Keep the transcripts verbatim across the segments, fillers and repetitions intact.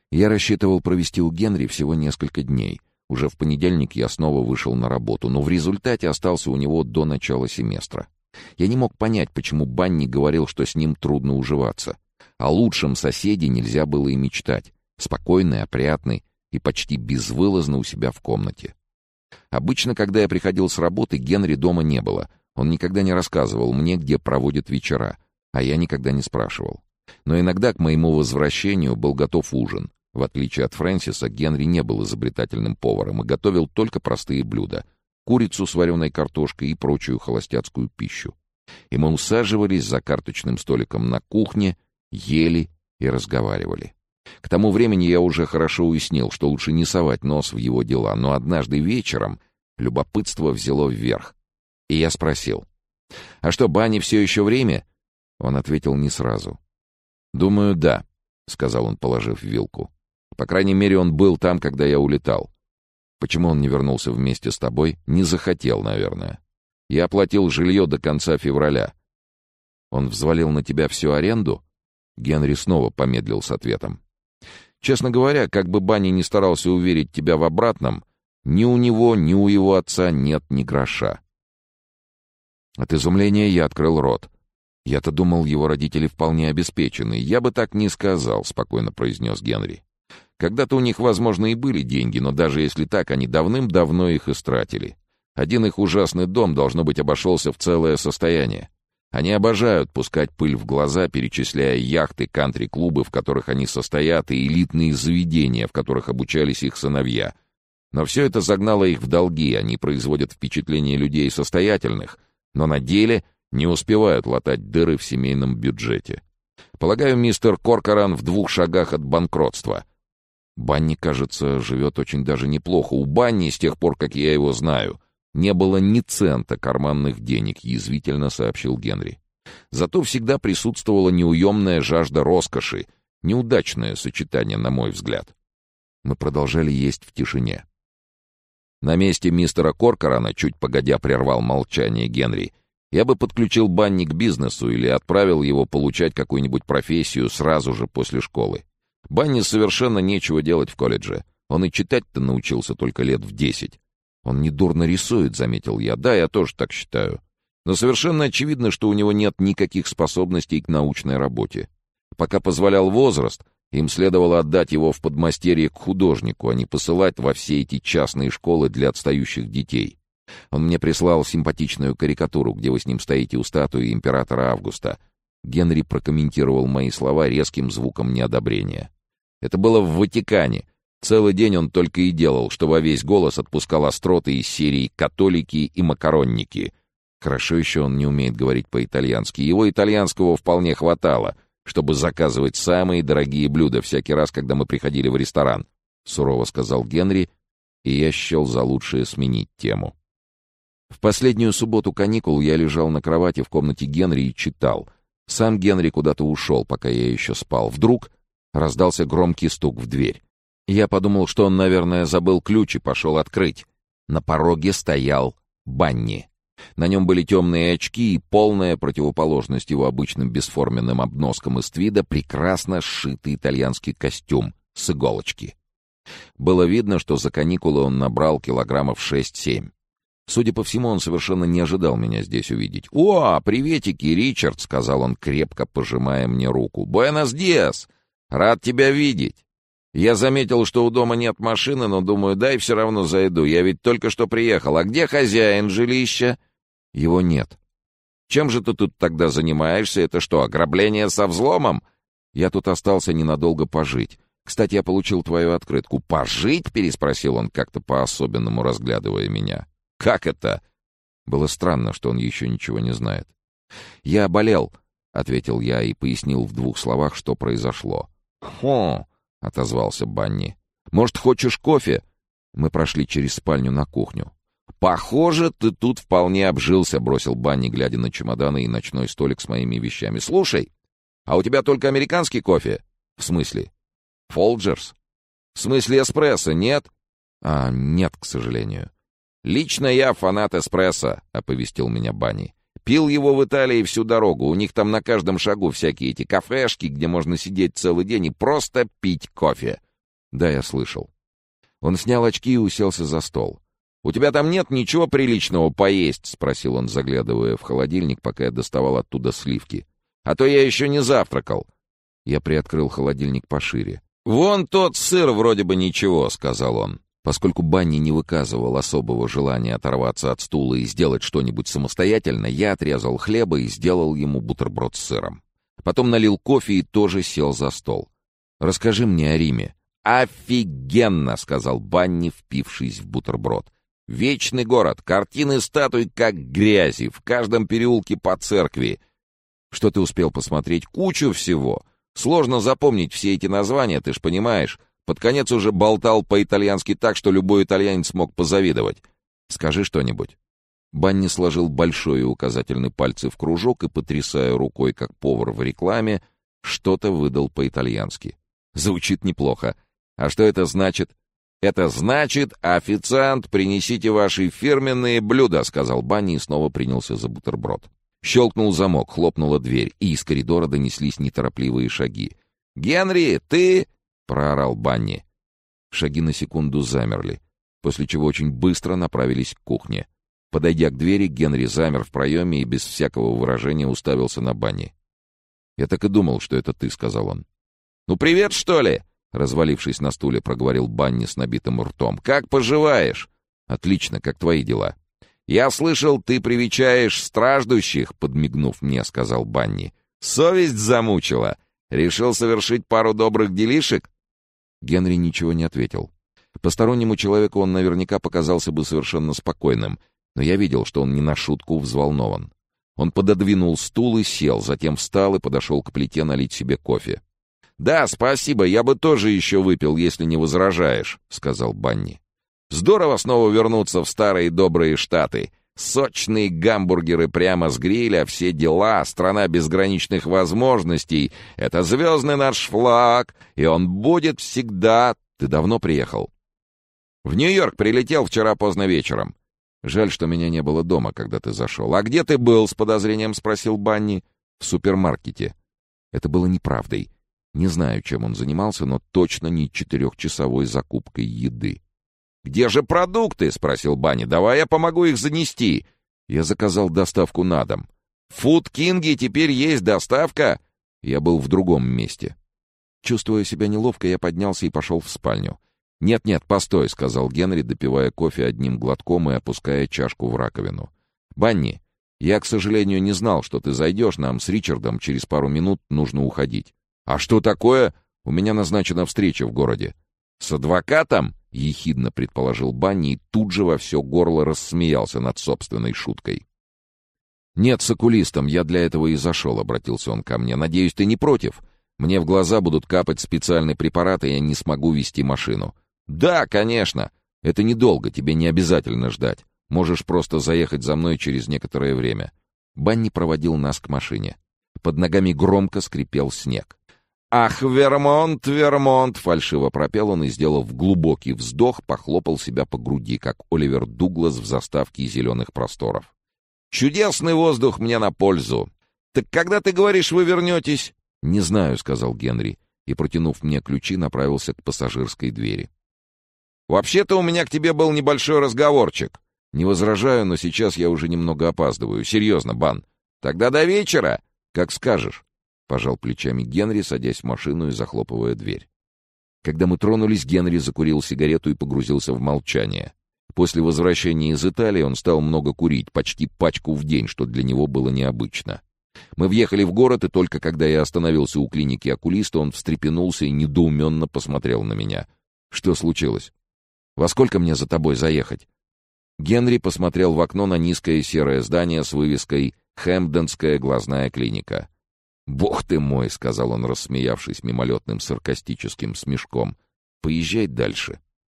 Я рассчитывал провести у Генри всего несколько дней. Уже в понедельник я снова вышел на работу, но в результате остался у него до начала семестра. Я не мог понять, почему Банни говорил, что с ним трудно уживаться. О лучшем соседе нельзя было и мечтать. Спокойный, опрятный и почти безвылазно у себя в комнате. Обычно, когда я приходил с работы, Генри дома не было. Он никогда не рассказывал мне, где проводит вечера, а я никогда не спрашивал. Но иногда к моему возвращению был готов ужин. В отличие от Фрэнсиса, Генри не был изобретательным поваром и готовил только простые блюда — курицу с вареной картошкой и прочую холостяцкую пищу. И мы усаживались за карточным столиком на кухне, ели и разговаривали. К тому времени я уже хорошо уяснил, что лучше не совать нос в его дела, но однажды вечером любопытство взяло вверх. И я спросил: «А что, Банни все еще в Риме?» Он ответил не сразу. «Думаю, да», — сказал он, положив вилку. «По крайней мере, он был там, когда я улетал. Почему он не вернулся вместе с тобой? Не захотел, наверное. Я оплатил жилье до конца февраля». «Он взвалил на тебя всю аренду?» Генри снова помедлил с ответом. «Честно говоря, как бы Банни не старался уверить тебя в обратном, ни у него, ни у его отца нет ни гроша». От изумления я открыл рот. «Я-то думал, его родители вполне обеспечены. Я бы так не сказал», — спокойно произнес Генри. «Когда-то у них, возможно, и были деньги, но даже если так, они давным-давно их истратили. Один их ужасный дом, должно быть, обошелся в целое состояние. Они обожают пускать пыль в глаза, перечисляя яхты, кантри-клубы, в которых они состоят, и элитные заведения, в которых обучались их сыновья. Но все это загнало их в долги, они производят впечатление людей состоятельных, но на деле не успевают латать дыры в семейном бюджете. Полагаю, мистер Коркоран в двух шагах от банкротства. Банни, кажется, живет очень даже неплохо. У Банни, с тех пор, как я его знаю, не было ни цента карманных денег», — язвительно сообщил Генри. «Зато всегда присутствовала неуемная жажда роскоши, неудачное сочетание, на мой взгляд». Мы продолжали есть в тишине. «На месте мистера Коркорана», — чуть погодя прервал молчание Генри, «я бы подключил Банни к бизнесу или отправил его получать какую-нибудь профессию сразу же после школы. Банни совершенно нечего делать в колледже. Он и читать-то научился только лет в десять. «Он недурно рисует», — заметил я. «Да, я тоже так считаю. Но совершенно очевидно, что у него нет никаких способностей к научной работе. Пока позволял возраст, им следовало отдать его в подмастерье к художнику, а не посылать во все эти частные школы для отстающих детей. Он мне прислал симпатичную карикатуру, где вы с ним стоите у статуи императора Августа». Генри прокомментировал мои слова резким звуком неодобрения. «Это было в Ватикане. Целый день он только и делал, что во весь голос отпускал остроты из серии «Католики» и «Макаронники». Хорошо еще он не умеет говорить по-итальянски. Его итальянского вполне хватало, чтобы заказывать самые дорогие блюда всякий раз, когда мы приходили в ресторан», — сурово сказал Генри, и я счел за лучшее сменить тему. В последнюю субботу каникул я лежал на кровати в комнате Генри и читал. Сам Генри куда-то ушел, пока я еще спал. Вдруг раздался громкий стук в дверь. Я подумал, что он, наверное, забыл ключ и пошел открыть. На пороге стоял Банни. На нем были темные очки и полная противоположность его обычным бесформенным обноскам из твида прекрасно сшитый итальянский костюм с иголочки. Было видно, что за каникулы он набрал килограммов шесть-семь. Судя по всему, он совершенно не ожидал меня здесь увидеть. «О, приветики, Ричард!» — сказал он, крепко пожимая мне руку. «Буэнос диас! Рад тебя видеть! Я заметил, что у дома нет машины, но думаю, дай все равно зайду. Я ведь только что приехал. А где хозяин жилища?» «Его нет». «Чем же ты тут тогда занимаешься? Это что, ограбление со взломом?» «Я тут остался ненадолго пожить. Кстати, я получил твою открытку». «Пожить?» — переспросил он, как-то по-особенному разглядывая меня. «Как это?» Было странно, что он еще ничего не знает. «Я болел», — ответил я и пояснил в двух словах, что произошло. «Хо!» — отозвался Банни. «Может, хочешь кофе?» Мы прошли через спальню на кухню. «Похоже, ты тут вполне обжился», — бросил Банни, глядя на чемоданы и ночной столик с моими вещами. «Слушай, а у тебя только американский кофе?» «В смысле?» «Фолджерс?» «В смысле эспрессо, нет?» «А, нет, к сожалению». «Лично я фанат эспрессо», — оповестил меня Банни. «Пил его в Италии всю дорогу. У них там на каждом шагу всякие эти кафешки, где можно сидеть целый день и просто пить кофе. «Да, я слышал». Он снял очки и уселся за стол. «У тебя там нет ничего приличного поесть?» — спросил он, заглядывая в холодильник, пока я доставал оттуда сливки. «А то я еще не завтракал». Я приоткрыл холодильник пошире. «Вон тот сыр вроде бы ничего», — сказал он. Поскольку Банни не выказывал особого желания оторваться от стула и сделать что-нибудь самостоятельно, я отрезал хлеба и сделал ему бутерброд с сыром. Потом налил кофе и тоже сел за стол. «Расскажи мне о Риме». «Офигенно!» — сказал Банни, впившись в бутерброд. «Вечный город, картины статуй как грязи, в каждом переулке по церкви. Что ты успел посмотреть? Кучу всего. Сложно запомнить все эти названия, ты ж понимаешь. Под конец уже болтал по-итальянски так, что любой итальянец мог позавидовать. Скажи что-нибудь». Банни сложил большой и указательный пальцы в кружок и, потрясая рукой, как повар в рекламе, что-то выдал по-итальянски. «Звучит неплохо. А что это значит?» «Это значит, официант, принесите ваши фирменные блюда», — сказал Банни и снова принялся за бутерброд. Щелкнул замок, хлопнула дверь, и из коридора донеслись неторопливые шаги. «Генри, ты...» — проорал Банни. Шаги на секунду замерли, после чего очень быстро направились к кухне. Подойдя к двери, Генри замер в проеме и без всякого выражения уставился на Банни. «Я так и думал, что это ты», — сказал он. «Ну, привет, что ли?» — развалившись на стуле, проговорил Банни с набитым ртом. «Как поживаешь?» «Отлично, как твои дела?» «Я слышал, ты привечаешь страждущих», — подмигнув мне, сказал Банни. «Совесть замучила. Решил совершить пару добрых делишек?» Генри ничего не ответил. Постороннему человеку он наверняка показался бы совершенно спокойным, но я видел, что он не на шутку взволнован. Он пододвинул стул и сел, затем встал и подошел к плите налить себе кофе. «Да, спасибо, я бы тоже еще выпил, если не возражаешь», — сказал Банни. «Здорово снова вернуться в старые добрые Штаты. Сочные гамбургеры прямо с гриля, все дела, страна безграничных возможностей. Это звездный наш флаг, и он будет всегда...» «Ты давно приехал?» «В Нью-Йорк прилетел вчера поздно вечером». «Жаль, что меня не было дома, когда ты зашел». «А где ты был?» — с подозрением спросил Банни. «В супермаркете». Это было неправдой. Не знаю, чем он занимался, но точно не четырехчасовой закупкой еды. «Где же продукты?» — спросил Банни. «Давай я помогу их занести». Я заказал доставку на дом. «В Фуд Кинге теперь есть доставка?» Я был в другом месте. Чувствуя себя неловко, я поднялся и пошел в спальню. «Нет-нет, постой», — сказал Генри, допивая кофе одним глотком и опуская чашку в раковину. «Банни, я, к сожалению, не знал, что ты зайдешь. Нам с Ричардом через пару минут нужно уходить». «А что такое? У меня назначена встреча в городе». «С адвокатом?» — ехидно предположил Банни и тут же во все горло рассмеялся над собственной шуткой. «Нет, с окулистом. Я для этого и зашел», — обратился он ко мне. «Надеюсь, ты не против? Мне в глаза будут капать специальные препараты, и я не смогу вести машину». «Да, конечно. Это недолго, тебе не обязательно ждать. Можешь просто заехать за мной через некоторое время». Банни проводил нас к машине. Под ногами громко скрипел снег. «Ах, Вермонт, Вермонт!» — фальшиво пропел он и, сделав глубокий вздох, похлопал себя по груди, как Оливер Дуглас в заставке «Зеленых просторов». «Чудесный воздух мне на пользу! Так когда, ты говоришь, вы вернетесь?» «Не знаю», — сказал Генри, и, протянув мне ключи, направился к пассажирской двери. «Вообще-то у меня к тебе был небольшой разговорчик. Не возражаю, но сейчас я уже немного опаздываю. Серьезно, Бан. Тогда до вечера, как скажешь». Пожал плечами Генри, садясь в машину и захлопывая дверь. Когда мы тронулись, Генри закурил сигарету и погрузился в молчание. После возвращения из Италии он стал много курить, почти пачку в день, что для него было необычно. Мы въехали в город, и только когда я остановился у клиники окулиста, он встрепенулся и недоуменно посмотрел на меня. «Что случилось? Во сколько мне за тобой заехать?» Генри посмотрел в окно на низкое серое здание с вывеской «Хэмпденская глазная клиника». «Бог ты мой», — сказал он, рассмеявшись мимолетным саркастическим смешком. «Поезжай дальше».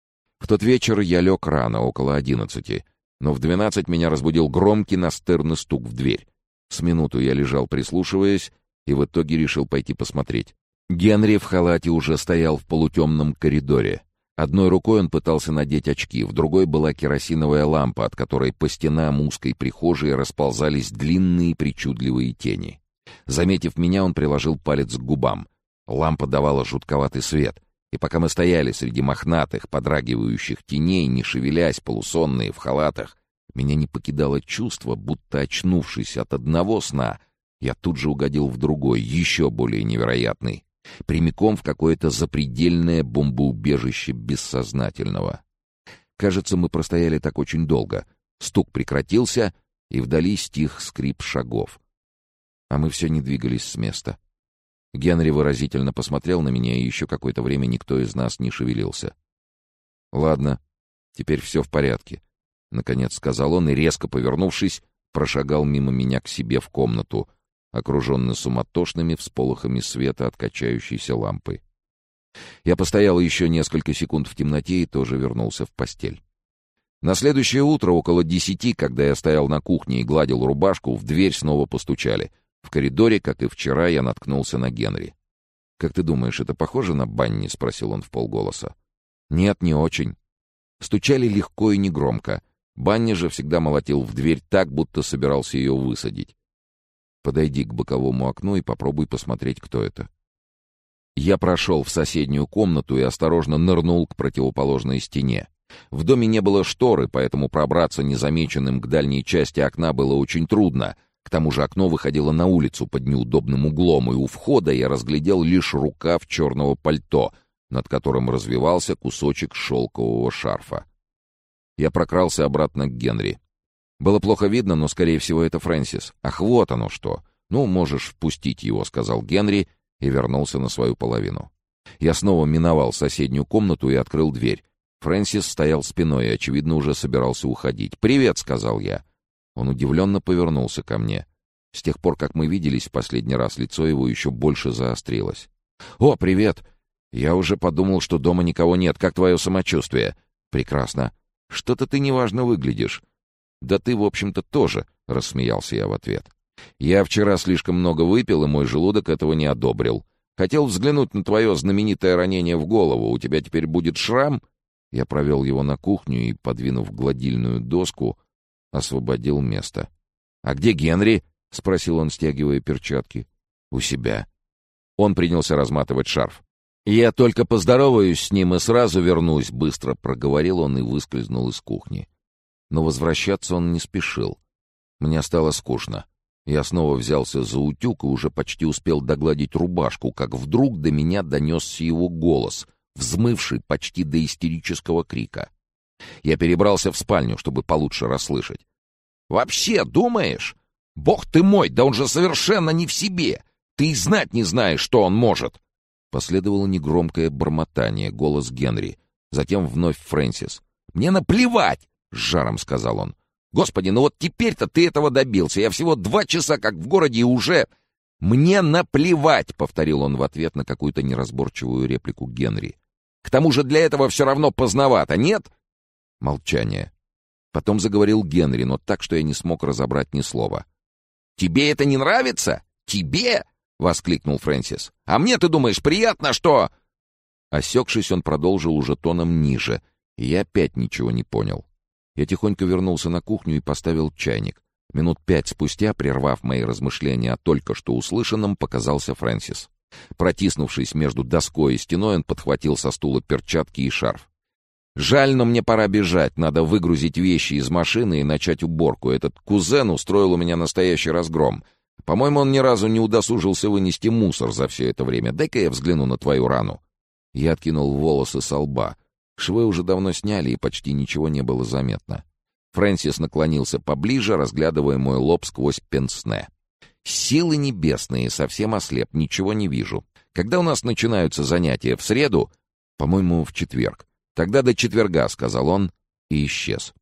В тот вечер я лег рано, около одиннадцати, но в двенадцать меня разбудил громкий настырный стук в дверь. С минуту я лежал, прислушиваясь, и в итоге решил пойти посмотреть. Генри в халате уже стоял в полутемном коридоре. Одной рукой он пытался надеть очки, в другой была керосиновая лампа, от которой по стенам узкой прихожей расползались длинные причудливые тени. Заметив меня, он приложил палец к губам. Лампа давала жутковатый свет. И пока мы стояли среди мохнатых, подрагивающих теней, не шевелясь, полусонные, в халатах, меня не покидало чувство, будто, очнувшись от одного сна, я тут же угодил в другой, еще более невероятный, прямиком в какое-то запредельное бомбоубежище бессознательного. Кажется, мы простояли так очень долго. Стук прекратился, и вдали стих скрип шагов. А мы все не двигались с места. Генри выразительно посмотрел на меня, и еще какое-то время никто из нас не шевелился. «Ладно, теперь все в порядке», — наконец сказал он, и, резко повернувшись, прошагал мимо меня к себе в комнату, окруженный суматошными всполохами света от качающейся лампы. Я постоял еще несколько секунд в темноте и тоже вернулся в постель. На следующее утро, около десяти, когда я стоял на кухне и гладил рубашку, в дверь снова постучали. В коридоре, как и вчера, я наткнулся на Генри. «Как ты думаешь, это похоже на Банни?» — спросил он вполголоса. «Нет, не очень». Стучали легко и негромко. Банни же всегда молотил в дверь так, будто собирался ее высадить. «Подойди к боковому окну и попробуй посмотреть, кто это». Я прошел в соседнюю комнату и осторожно нырнул к противоположной стене. В доме не было шторы, поэтому пробраться незамеченным к дальней части окна было очень трудно. К тому же окно выходило на улицу под неудобным углом, и у входа я разглядел лишь рукав черного пальто, над которым развивался кусочек шелкового шарфа. Я прокрался обратно к Генри. Было плохо видно, но, скорее всего, это Фрэнсис. «Ах, вот оно что! Ну, можешь впустить его», — сказал Генри, и вернулся на свою половину. Я снова миновал соседнюю комнату и открыл дверь. Фрэнсис стоял спиной и, очевидно, уже собирался уходить. «Привет», — сказал я. Он удивленно повернулся ко мне. С тех пор, как мы виделись в последний раз, лицо его еще больше заострилось. «О, привет! Я уже подумал, что дома никого нет. Как твое самочувствие?» «Прекрасно. Что-то ты неважно выглядишь». «Да ты, в общем-то, тоже», — рассмеялся я в ответ. «Я вчера слишком много выпил, и мой желудок этого не одобрил. Хотел взглянуть на твое знаменитое ранение в голову. У тебя теперь будет шрам?» Я провел его на кухню и, подвинув гладильную доску, освободил место. «А где Генри?» — спросил он, стягивая перчатки. «У себя». Он принялся разматывать шарф. «Я только поздороваюсь с ним и сразу вернусь», — быстро проговорил он и выскользнул из кухни. Но возвращаться он не спешил. Мне стало скучно. Я снова взялся за утюг и уже почти успел догладить рубашку, как вдруг до меня донесся его голос, взмывший почти до истерического крика. Я перебрался в спальню, чтобы получше расслышать. «Вообще думаешь? Бог ты мой, да он же совершенно не в себе! Ты и знать не знаешь, что он может!» Последовало негромкое бормотание, голос Генри. Затем вновь Фрэнсис. «Мне наплевать!» — с жаром сказал он. «Господи, ну вот теперь-то ты этого добился. Я всего два часа как в городе и уже...» «Мне наплевать!» — повторил он в ответ на какую-то неразборчивую реплику Генри. «К тому же для этого все равно поздновато, нет?» Молчание. Потом заговорил Генри, но так, что я не смог разобрать ни слова. «Тебе это не нравится? Тебе?» — воскликнул Фрэнсис. «А мне, ты думаешь, приятно, что...» Осекшись, он продолжил уже тоном ниже, и я опять ничего не понял. Я тихонько вернулся на кухню и поставил чайник. Минут пять спустя, прервав мои размышления о только что услышанном, показался Фрэнсис. Протиснувшись между доской и стеной, он подхватил со стула перчатки и шарф. «Жаль, но мне пора бежать. Надо выгрузить вещи из машины и начать уборку. Этот кузен устроил у меня настоящий разгром. По-моему, он ни разу не удосужился вынести мусор за все это время. Дай-ка я взгляну на твою рану». Я откинул волосы со лба. Швы уже давно сняли, и почти ничего не было заметно. Фрэнсис наклонился поближе, разглядывая мой лоб сквозь пенсне. «Силы небесные, совсем ослеп, ничего не вижу. Когда у нас начинаются занятия? В среду?» «По-моему, в четверг». «Тогда до четверга», — сказал он, и исчез.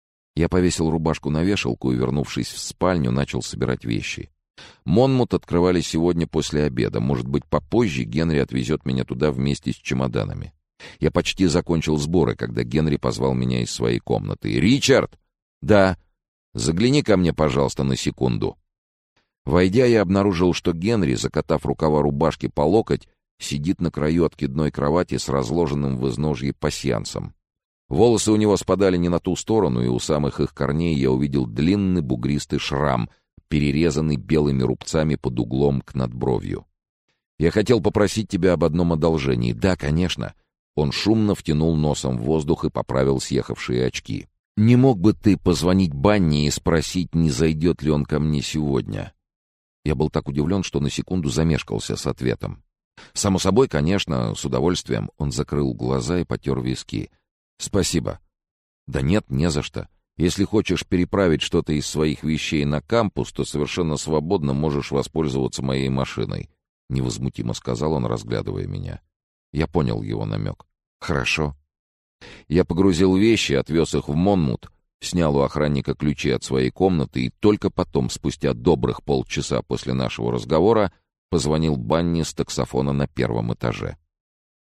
Я повесил рубашку на вешалку и, вернувшись в спальню, начал собирать вещи. Монмут открывали сегодня после обеда. Может быть, попозже Генри отвезет меня туда вместе с чемоданами. Я почти закончил сборы, когда Генри позвал меня из своей комнаты. «Ричард!» «Да. Загляни ко мне, пожалуйста, на секунду». Войдя, я обнаружил, что Генри, закатав рукава рубашки по локоть, сидит на краю откидной кровати с разложенным в изножье пасьянсом. Волосы у него спадали не на ту сторону, и у самых их корней я увидел длинный бугристый шрам, перерезанный белыми рубцами под углом к надбровью. «Я хотел попросить тебя об одном одолжении». «Да, конечно. Он шумно втянул носом в воздух и поправил съехавшие очки. «Не мог бы ты позвонить Банни и спросить, не зайдет ли он ко мне сегодня?» Я был так удивлен, что на секунду замешкался с ответом. «Само собой, конечно, с удовольствием». Он закрыл глаза и потер виски. «Спасибо». «Да нет, не за что. Если хочешь переправить что-то из своих вещей на кампус, то совершенно свободно можешь воспользоваться моей машиной», — невозмутимо сказал он, разглядывая меня. Я понял его намек. «Хорошо». Я погрузил вещи, отвез их в Монмут, снял у охранника ключи от своей комнаты и только потом, спустя добрых полчаса после нашего разговора, позвонил Банни с таксофона на первом этаже.